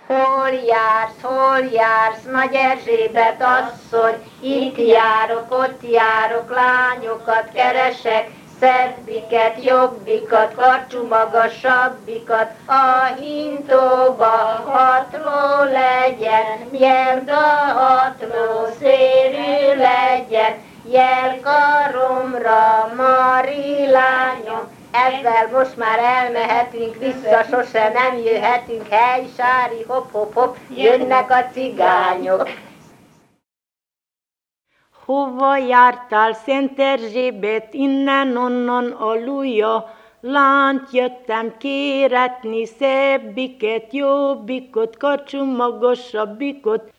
Hol jársz, Nagy Erzsébet asszony, itt ott járok, lányokat keresek, szebbiket, jobbikat, karcsú magasabbikat, a hintóba 6 ló legyen, jelga 6 ló szérű legyen, jelkaromra, Mari lányom. Ezzel most már elmehetünk, vissza sose nem jöhetünk, hely, sári, hop, hop, hop, jönnek a cigányok. Hova jártál, Szent Erzsébet, innen-onnan alulja? Lányt jöttem kéretni, szebbiket, jobbikot, karcsú magasabbikot,